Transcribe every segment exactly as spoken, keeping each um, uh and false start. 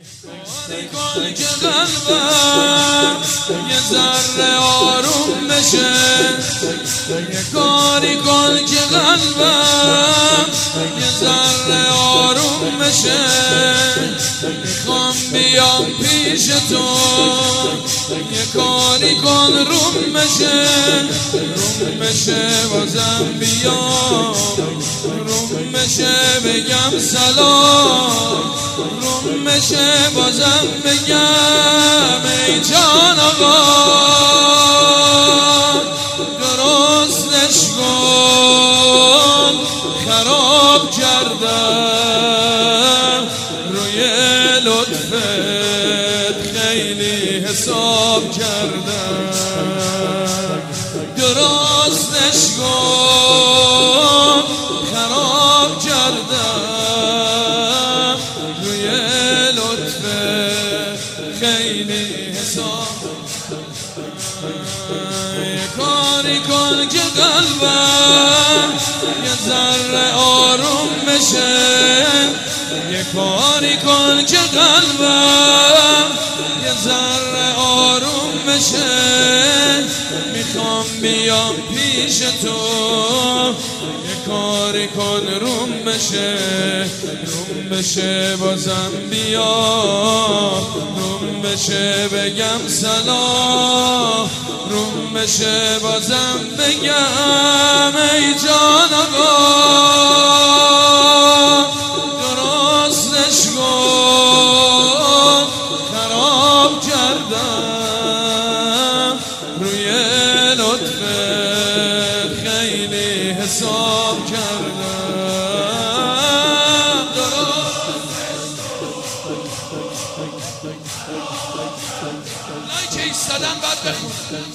کاری کن که قلبم یه ذره آروم بشه، یه کاری کن که قلبم یه ذره آروم بشه. میخوام بیام پیش تو، یه کاری کن روم بشه، روم بشه بازم بیام، روم بشه بگم سلام، روم بشه بازم بگم ای جان آقا درستش کن. خراب کردم روی لطفت خیلی حساب کردم، درستش کن. خراب کردم روی لطفت خیلی حساب. یه کاری کن که قلبم یه ذره آروم بشه، یه کاری کن که قلبم یه ذره آروم بشه. میخوام بیام پیش تو، یه کاری کن روم بشه، روم بشه بازم بیام، روم بشه بگم سلام، روم بشه بازم بگم ای جان آقا درستش کن. خراب کردم روی لطفت خیلی حساب کردم، درستش لایک ایستادن بعد بخون.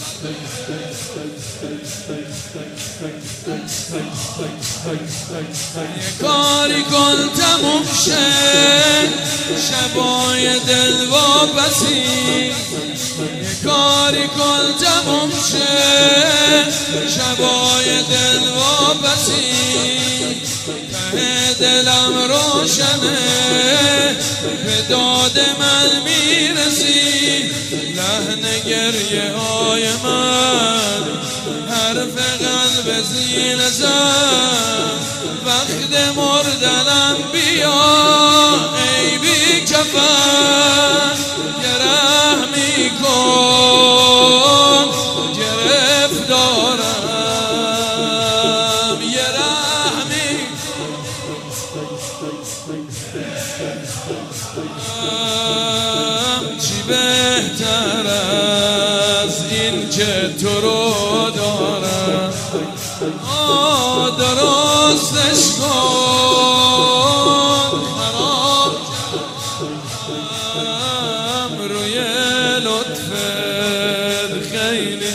یه کاری کن تموم شه شبای دل واپسی، یه کاری کن تموم شه شبای دل واپسی. ته دلم روشنه به داد من میرسی، لحن گریه های من حرف قلب زیر زن. وقت مردنم بیا ای بی کفن، یه رحمی کن گرفتارم، یه رحمی کن. چی بهتر از این که تو رو دارم، آه درستش کن. خراب کردم روی لطفت خیلی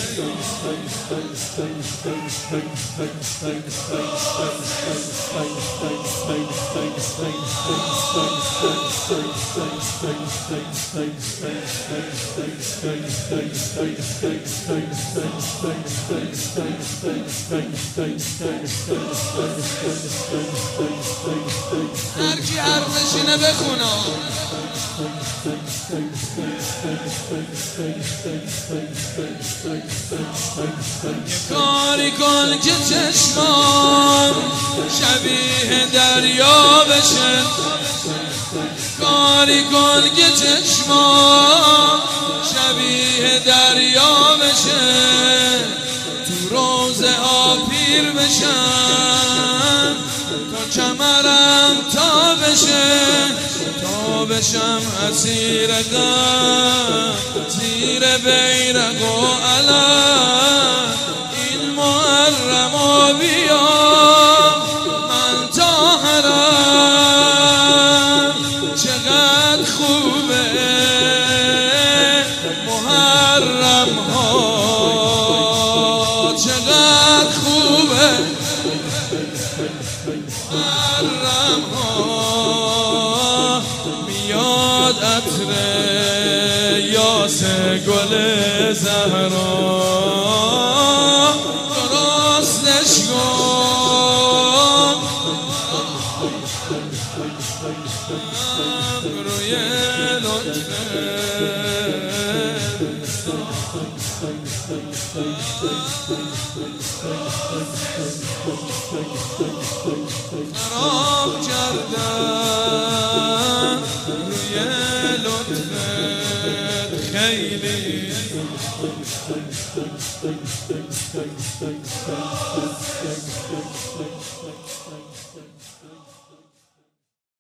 هر کی حرفشینه بخونه. یه کاری کن که چشمام شبیه دریا بشه، کاری کن که چشمام شبیه دریا بشه. تو روزه ها پیر بشن، تا کمرم تا بشه، تا بشم اسیر غم زیر بیرق و علم. این محرم و بیا من تا حرم، چقدر خوبه محرم ها، چقدر خوبه محرم ها. میاد عطر یاس گل زهرا، درستش کن روی خراب کردم روی لطفت خیلی